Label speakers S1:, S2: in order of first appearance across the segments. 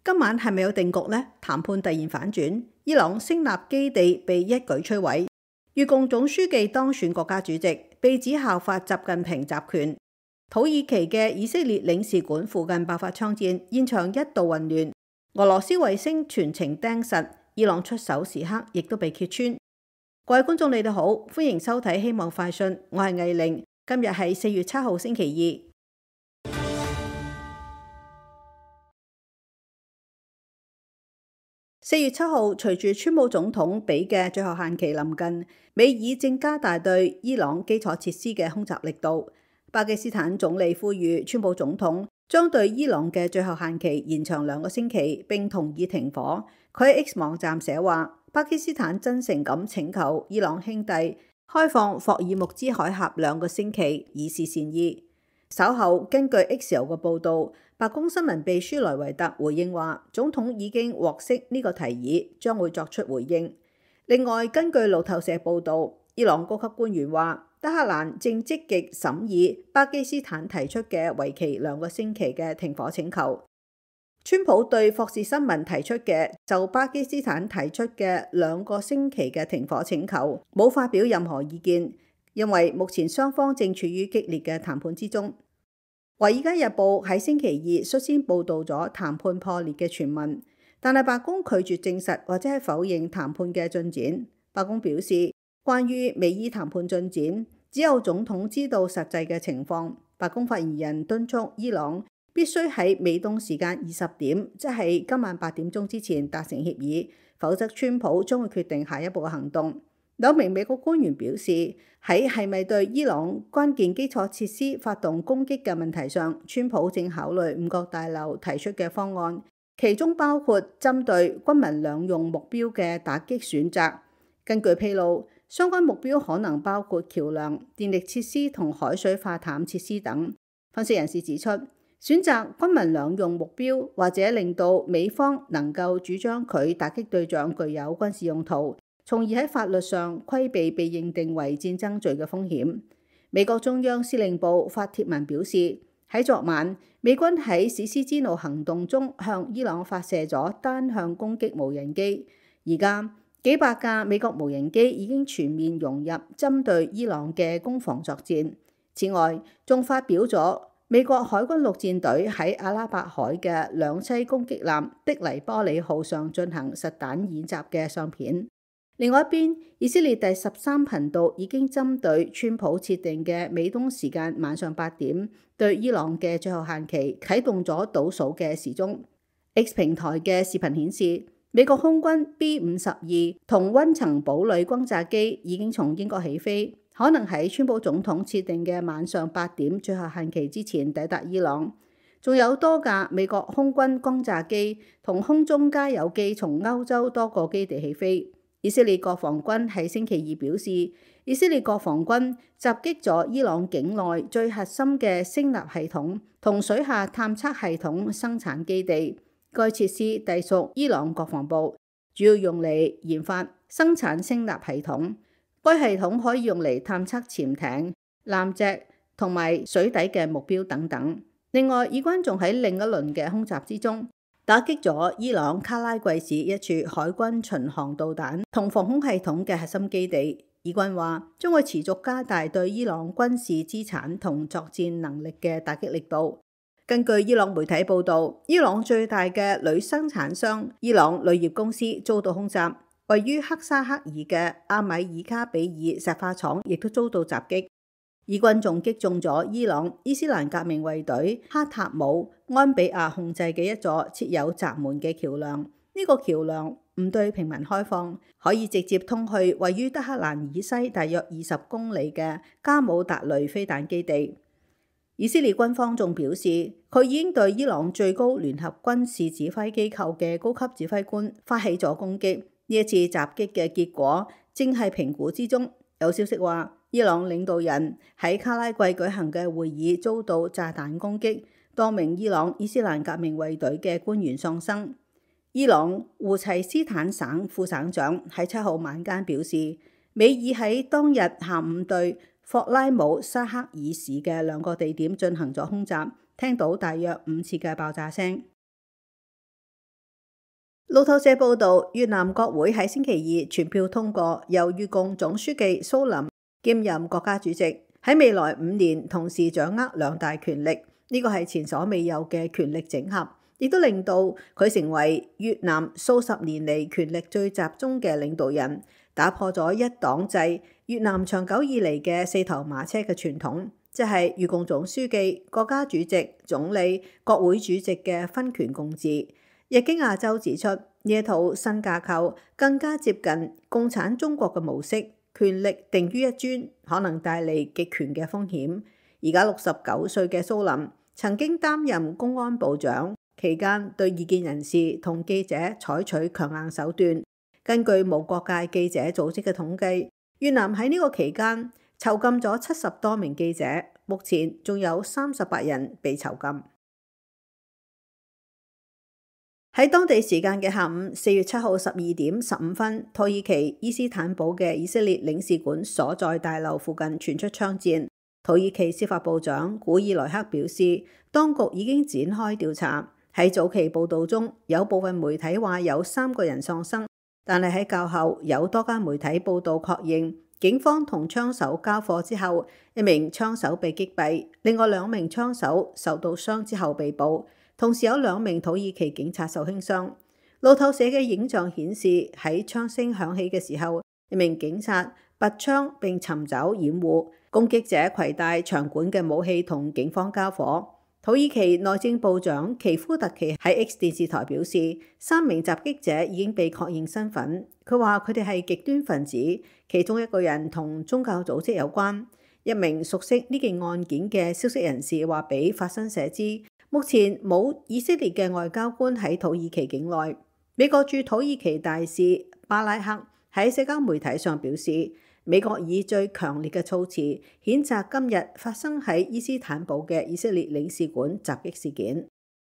S1: 今晚係咪有定局呢？談判突然反轉，伊朗聲納基地被一舉摧毀，越共總書記當選國家主席，被指效法習近平集權。土耳其嘅以色列領事館附近爆發槍戰，現場一度混亂。俄羅斯衛星全程盯實，伊朗出手時刻亦都被揭穿。各位觀眾你哋好，歡迎收睇《希望快訊》，我係藝玲，今日係4月7號星期二。4月7號，隨住川普總統俾嘅最後限期臨近，美爾正加大對伊朗基礎設施嘅空襲力度。巴基斯坦總理呼籲川普總統將對伊朗嘅最後限期延長2個星期，並同意停火。佢喺 X 網站寫話，巴基斯坦真誠咁請求伊朗兄弟開放霍爾木茲海峽2個星期，以示善意。稍後根據 X 嘅報導，白宮新聞秘書萊維特回應話，總統已經獲悉呢個提議，將會作出回應。另外，根據路透社報導，伊朗高級官員話，德黑蘭正積極審議巴基斯坦提出嘅為期2個星期嘅停火請求。川普對霍士新聞提出嘅就巴基斯坦提出嘅2個星期嘅停火請求冇發表任何意見，因為目前雙方正處於激烈嘅談判之中。《華爾街日報》喺星期二率先報導咗談判破裂嘅傳聞，但係白宮拒絕證實或者係否認談判嘅進展。白宮表示，關於美伊談判進展，只有總統知道實際嘅情況。白宮發言人敦促伊朗必須喺美東時間20點，即係今晚8點鐘之前達成協議，否則川普將會決定下一步嘅行動。兩名美國官員表示，喺係咪對伊朗關鍵基礎設施發動攻擊嘅問題上，川普正考慮5角大樓提出嘅方案，其中包括針對軍民兩用目標嘅打擊選擇。根據披露，相關目標可能包括橋樑、電力設施同海水化淡設施等。分析人士指出，選擇軍民兩用目標，或者令到美方能夠主張佢打擊對象具有軍事用途，從而喺法律上規避被認定為戰爭罪嘅風險。美國中央司令部發帖文表示，喺昨晚，美軍喺史詩之怒行動中向伊朗發射咗單向攻擊無人機。而家幾百架美國無人機已經全面融入針對伊朗嘅攻防作戰。此外，仲發表咗美國海軍陸戰隊喺阿拉伯海嘅兩棲攻擊艦的黎波里號上進行實彈演習嘅相片。另外一邊，以色列第13頻道已經針對川普設定嘅美東時間晚上8點對伊朗嘅最後限期啟動咗倒數嘅時鐘。X 平台嘅視頻顯示，美國空軍 B-52同溫層堡壘轟炸機已經從英國起飛，可能喺川普總統設定嘅晚上8點最後限期之前抵達伊朗。仲有多架美國空軍轟炸機同空中加油機從歐洲多個基地起飛。以色列國防軍喺星期二表示，以色列國防軍襲擊咗伊朗境內最核心嘅聲納系統同水下探測系統生產基地。該設施隸屬伊朗國防部，主要用嚟研發生產聲納系統。該系統可以用嚟探測潛艇、艦隻同埋水底嘅目標等等。另外，以軍仲喺另一輪嘅空襲之中，打擊咗伊朗卡拉季市一處海軍巡航導彈同防空系統嘅核心基地。以軍話將會持續加大對伊朗軍事資產同作戰能力嘅打擊力度。根據伊朗媒體報導，伊朗最大嘅鋁生產商伊朗鋁業公司遭到空襲，位於克沙克爾嘅阿米爾卡比爾石化廠亦都遭到襲擊。以軍仲擊中咗伊朗伊斯蘭革命衛隊哈塔姆安比亞控制嘅一座設有閘門嘅橋梁。呢個橋梁唔對平民開放，可以直接通去位於德黑蘭以西大約20公里嘅加姆達雷飛彈基地。以色列軍方仲表示，佢已經對伊朗最高聯合軍事指揮機構嘅高級指揮官發起咗攻擊。呢一次襲擊嘅結果正係評估之中。有消息話，伊朗領導人喺卡拉季舉行嘅會議遭到炸彈攻擊，多名伊朗伊斯蘭革命衛隊嘅官員喪生。伊朗胡齊斯坦省副省長喺7號晚間表示，美爾喺當日下午對霍拉姆沙克爾市嘅2個地點進行咗空襲，聽到大約5次嘅爆炸聲。 路透社報道，越南國會喺星期二全票通過，由越共總書記蘇林兼任國家主席，喺未來5年同時掌握兩大權力，呢個係前所未有嘅權力整合，亦都令到佢成為越南數十年嚟權力最集中嘅領導人，打破咗一黨制越南長久以嚟嘅四頭馬車嘅傳統，即係越共總書記、國家主席、總理、國會主席嘅分權共治。日經亞洲指出，呢一套新架構更加接近共產中國嘅模式，權力定於一尊，可能帶嚟極權嘅風險。而家69歲嘅蘇林曾經擔任公安部長，期間對異見人士同記者採取強硬手段。根據無國界記者組織嘅統計，越南喺呢個期間囚禁咗70多名記者，目前仲有38人被囚禁。喺當地時間嘅下午4月7號12點15分，土耳其伊斯坦堡嘅以色列領事館所在大樓附近傳出槍戰。土耳其司法部長古爾萊克表示，當局已經展開調查。喺早期報道中，有部分媒體話有3個人喪生，但係喺較後有多間媒體報道確認，警方同槍手交火之後，一名槍手被擊斃，另外2名槍手受到傷之後被捕。同時有2名土耳其警察受輕傷。路透社嘅影像顯示，喺槍聲響起嘅時候，一名警察拔槍並尋找掩護，攻擊者攜帶長管嘅武器同警方交火。土耳其內政部長奇夫特奇喺 X 電視台表示，3名襲擊者已經被確認身份。佢話佢哋係極端分子，其中1個人同宗教組織有關。一名熟悉呢件案件嘅消息人士話俾法新社知，目前冇以色列嘅外交官喺土耳其境內。美國駐土耳其大使巴拉克喺社交媒體上表示，美國以最強烈嘅措辭譴責今日發生喺伊斯坦堡嘅以色列領事館襲擊事件。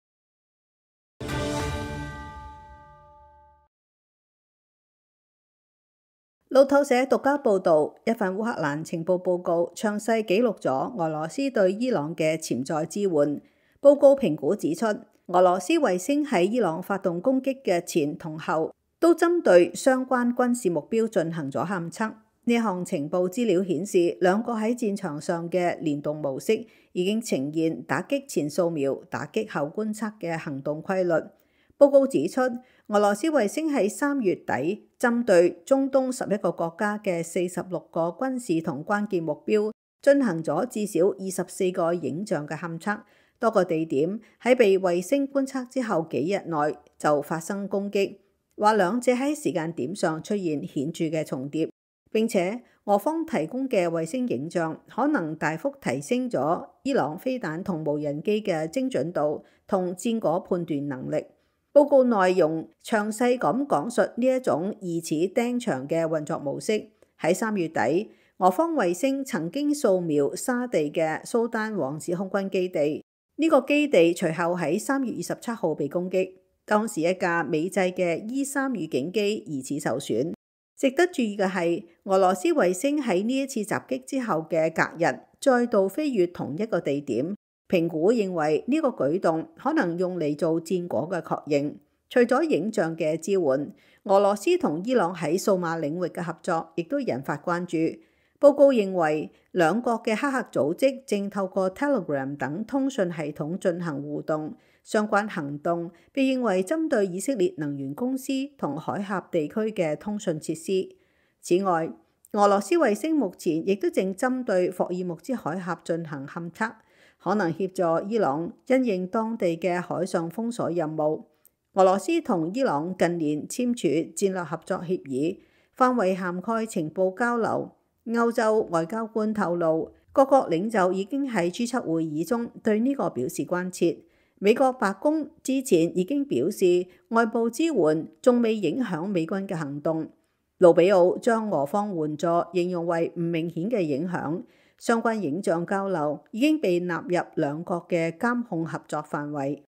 S1: 路透社獨家報導，一份烏克蘭情報報告詳細記錄咗俄羅斯對伊朗嘅潛在支援。報告評估指出，俄羅斯衛星喺伊朗發動攻擊嘅前同後，都針對相關軍事目標進行咗勘測。呢項情報資料顯示，兩個喺戰場上嘅聯動模式已經呈現打擊前掃描、打擊後觀測嘅行動規律。報告指出，俄羅斯衛星喺3月底針對中東11個國家嘅46個軍事同關鍵目標進行咗至少24個影像嘅勘測。多個地點喺被衛星觀測之後幾日內就發生攻擊，話兩者喺時間點上出現顯著嘅重疊。並且俄方提供嘅衛星影像可能大幅提升咗伊朗飛彈同無人機嘅精準度同戰果判斷能力。報告內容詳細咁講述呢一種疑似釘牆嘅運作模式。喺3月底，俄方衛星曾經掃描沙地嘅蘇丹王子空軍基地。呢個基地隨後喺3月27號被攻擊，當時一架美製嘅 E3 預警機疑似受損。值得注意嘅係，俄羅斯衛星喺呢一次襲擊之後嘅隔日，再度飛越同一個地點。評估認為呢個舉動可能用嚟做戰果嘅確認。除咗影像嘅支援，俄羅斯同伊朗喺數碼領域嘅合作亦都引發關注。報告認為，兩國嘅黑客組織正透過 Telegram 等通訊系統進行互動，相關行動被認為針對以色列能源公司同海峽地區嘅通訊設施。此外，俄羅斯衛星目前亦都正針對霍爾木茲海峽進行勘測，可能協助伊朗因應當地嘅海上封鎖任務。俄羅斯同伊朗近年簽署戰略合作協議，範圍涵蓋情報交流。歐洲外交官透露，各國領袖已經喺 G7 會議中對呢個表示關切。美國白宮之前已經表示，外部支援仲未影響美軍嘅行動。盧比奧將俄方援助形容為唔明顯嘅影響，相關影像交流已經被納入兩國嘅監控合作範圍。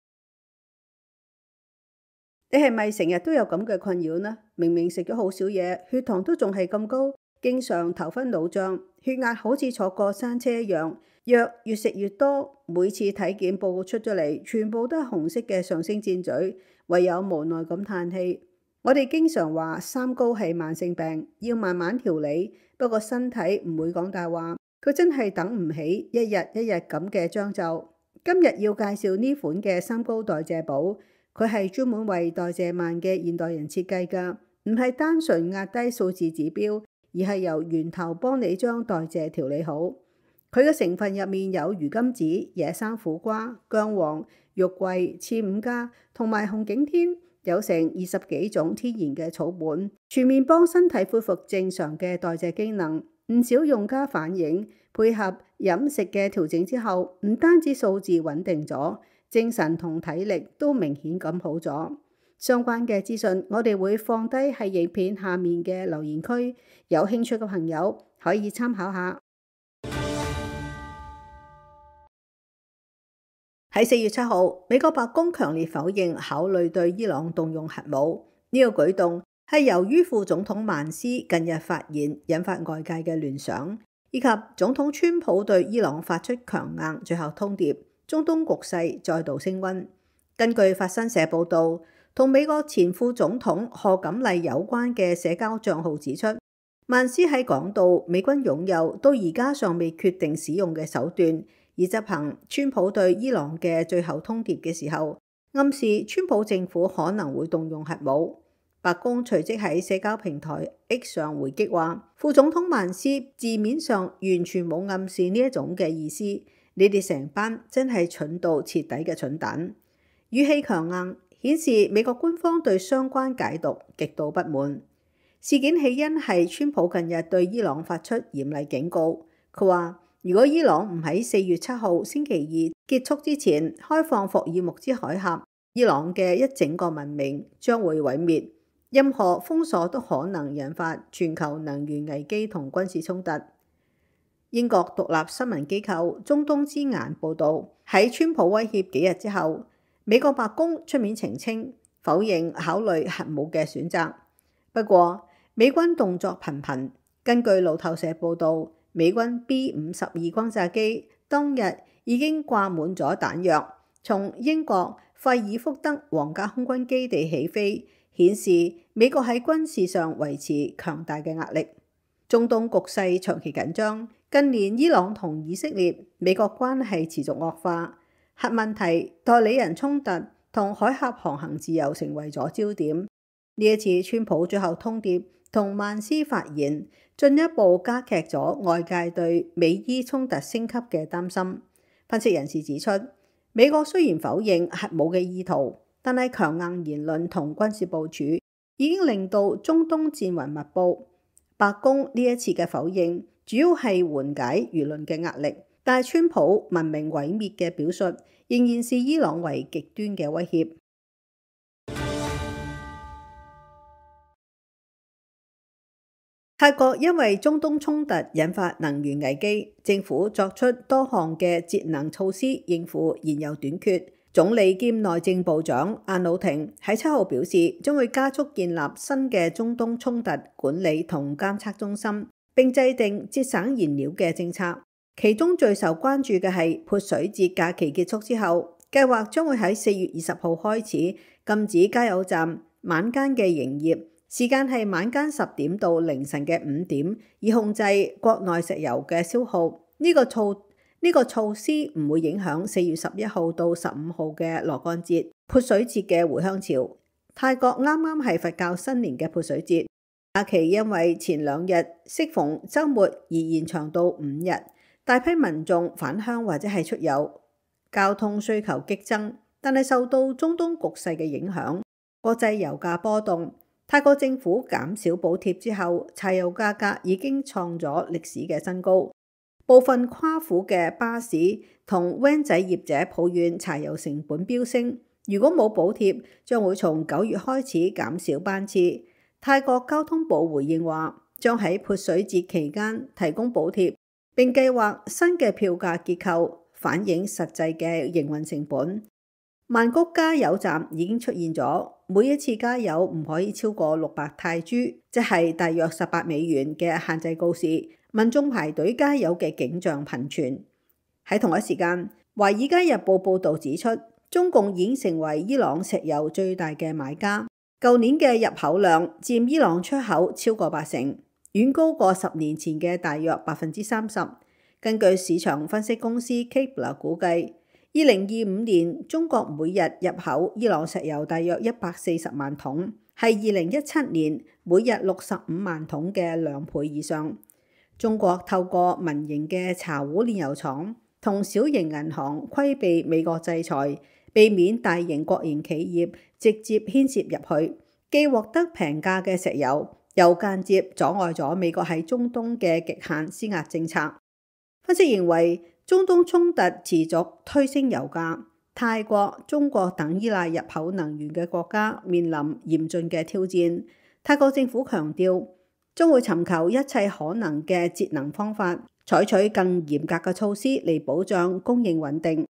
S1: 你係咪成日都有咁嘅困擾呢？明明食咗好少嘢，血糖都仲係咁高。經常頭昏腦脹，血壓好似坐過山車一樣， 藥越食越多，每次體檢報告出咗嚟，全部都係紅色嘅上升箭嘴，唯有無奈咁嘆氣。我哋經常話三高係慢性病，要慢慢調理。不過身體唔會講大話，佢真係等唔起一日一日咁嘅將就。今日要介紹呢款嘅三高代謝寶，佢係專門為代謝慢嘅現代人設計㗎，唔係單純壓低數字指標，而係由源頭幫你將代謝調理好。佢嘅成分入面有魚甘子、野生苦瓜、薑黃、肉桂、刺五加同埋紅景天，有成20幾種天然嘅草本，全面幫身體恢復正常嘅代謝機能。唔少用家反映，配合飲食嘅調整之後，唔單止數字穩定咗，精神同體力都明顯咁好咗。相關嘅資訊我哋會放低喺影片下面嘅留言區，有興趣嘅朋友可以參考下。喺4月7號，美國白宮強烈否認考慮對伊朗動用核武。呢個舉動係由於副總統曼斯近日發言，引發外界嘅聯想，以及總統川普對伊朗發出強硬最後通牒，中東局勢再度升溫。根據法新社報導，同美國前副總統賀錦麗有關嘅社交賬號指出，曼斯喺講到美軍擁有到而家尚未決定使用嘅手段，而執行川普對伊朗嘅最後通牒嘅時候，暗示川普政府可能會動用核武。白宮隨即喺社交平台 X 上回擊話，副總統曼斯字面上完全冇暗示呢一種嘅意思，你哋成班真係蠢到徹底嘅蠢蛋。語氣強硬，顯示美國官方對相關解讀極度不滿。事件起因係川普近日對伊朗發出嚴厲警告，佢話如果伊朗唔喺4月7號星期二結束之前開放霍爾木茲海峽，伊朗嘅一整個文明將會毀滅，任何封鎖都可能引發全球能源危機同軍事衝突。英國獨立新聞機構中東之眼報導，喺川普威脅幾日之後，美國白宮出面澄清，否認考慮核武嘅選擇。不過美軍動作頻頻，根據路透社報導，美軍 B-52轟炸機當日已經掛滿咗彈藥，從英國費爾福德皇家空軍基地起飛，顯示美國喺軍事上維持強大嘅壓力。中東局勢長期緊張，近年伊朗同以色列、美國關係持續惡化，核問題、代理人衝突同海峽航行自由成為咗焦點。呢一次川普最後通牒同曼斯發言，進一步加劇咗外界對美伊衝突升級嘅擔心。分析人士指出，美國雖然否認核武嘅意圖，但係強硬言論同軍事部署已經令到中東戰雲密布。白宮呢一次嘅否認主要係緩解輿論嘅壓力，但係川普文明毀滅嘅表述仍然視伊朗為極端嘅威脅。泰國因為中東衝突引發能源危機，政府作出多項嘅節能措施應付燃油短缺。總理兼內政部長阿努廷喺7號表示，將會加速建立新嘅中東衝突管理同監測中心，並制定節省燃料嘅政策。其中最受關注嘅係潑水節假期結束之後，計劃將會喺4月20號開始禁止加油站晚間嘅營業。時間係晚間10點到凌晨嘅5點，以控制國內石油嘅消耗。呢個措施唔會影響4月11號到15號嘅羅漢節潑水節嘅回鄉潮。泰國啱啱係佛教新年嘅潑水節假期，因為前2日適逢週末而延長到5日，大批民眾返鄉或者係出遊，交通需求激增。但係受到中東局勢嘅影響，國際油價波動。泰國政府減少補貼之後，柴油價格已經創咗歷史嘅新高。部分跨府嘅巴士同 van 仔業者抱怨柴油成本飆升，如果冇補貼，將會從9月開始減少班次。泰國交通部回應話，將喺潑水節期間提供補貼，並計劃新嘅票價結構反映實際嘅營運成本。曼谷加油站已經出現咗每一次加油唔可以超過600泰銖，即係大約18美元嘅限制告示，民眾排隊加油嘅景象頻傳。 喺同一時間，《華爾街日報》報導指出，中共已經成為伊朗石油最大嘅買家，舊年嘅入口量佔伊朗出口超過80%，遠高過10年前嘅大約30%。根據市場分析公司 Kpler 估計，2025年中國每日入口伊朗石油大約140萬桶，係2017年每日65萬桶嘅2倍以上。中國透過民營嘅茶壺煉油廠同小型銀行規避美國制裁，避免大型國營企業直接牽涉入去，既獲得平價嘅石油，又間接阻礙咗美國喺中東嘅極限施壓政策。分析認為，中東衝突持續推升油價，泰國、中國等依賴入口能源嘅國家面臨嚴峻嘅挑戰。泰國政府強調，將會尋求一切可能嘅節能方法，採取更嚴格嘅措施嚟保障供應穩定。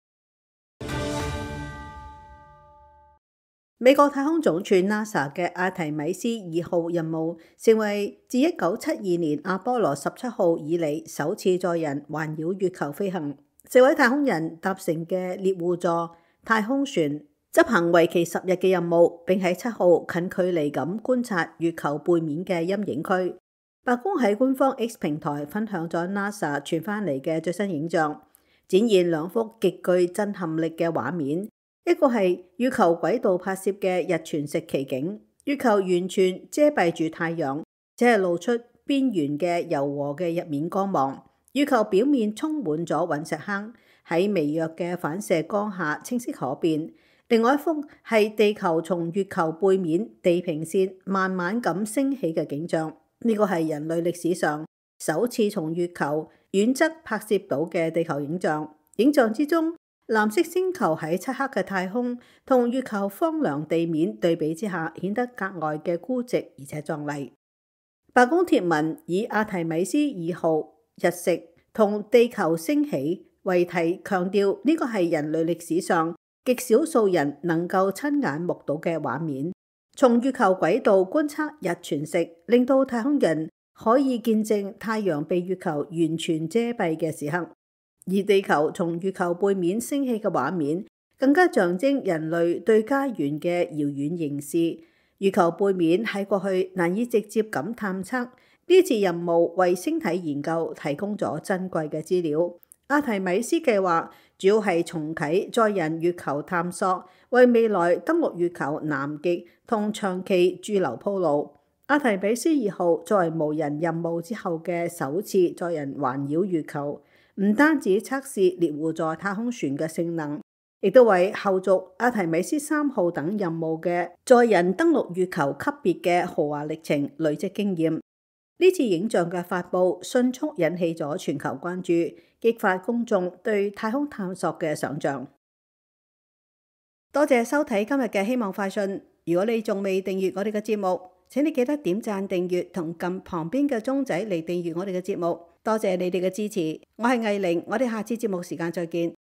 S1: 美國太空總署 NASA 嘅阿提米斯2號任務，成為自1972年阿波羅17號以嚟首次載人環繞月球飛行。4位太空人搭乘嘅獵戶座太空船，執行為期10日嘅任務，並喺7號近距離咁觀察月球背面嘅陰影區。白宮喺官方 X 平台分享咗 NASA 傳翻嚟嘅最新影像，展現2幅極具震撼力嘅畫面。一個係月球軌道拍攝嘅日全食奇景，月球完全遮蔽住太陽，只係露出邊緣嘅柔和嘅入面光芒。月球表面充滿咗隕石坑，喺微弱嘅反射光下清晰可辨。另外一幅係地球從月球背面地平線慢慢咁升起嘅景象，呢個係人類歷史上首次從月球遠側拍攝到嘅地球影像。影像之中，藍色星球喺漆黑嘅太空同月球荒涼地面對比之下，顯得格外嘅孤寂而且壯麗。白宮貼文以阿提米斯2號日食同地球升起為題，強調呢個係人類歷史上極少數人能夠親眼目睹嘅畫面。從月球軌道觀測日全食，令到太空人可以見證太陽被月球完全遮蔽嘅時刻。而地球從月球背面升起嘅畫面，更加象徵人類對家園嘅遙遠凝視。月球背面喺過去難以直接咁探測，呢次任務為星體研究提供咗珍貴嘅資料。阿提米斯計劃主要係重啟載人月球探索，為未來登陸月球南極同長期駐留鋪路。阿提米斯2號作為無人任務之後嘅首次載人環繞月球，唔單止測試獵戶座太空船嘅性能，亦都為後續阿提米斯3號等任務嘅載人登陸月球級別嘅豪華歷程累積經驗。呢次影像嘅發布迅速引起咗全球關注，激發公眾對太空探索嘅想像。多謝收睇今日嘅希望快訊。如果你仲未訂閱我哋嘅節目，請你記得點讚訂閱同撳旁邊嘅鐘仔嚟訂閱我哋嘅節目。多謝你哋嘅支持，我係藝玲，我哋下次節目時間再見。